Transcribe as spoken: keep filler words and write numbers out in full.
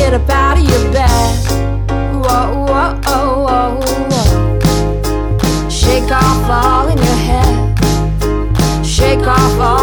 get up out of your bed. Whoa, whoa, whoa, whoa. Shake off all in your head. Shake off all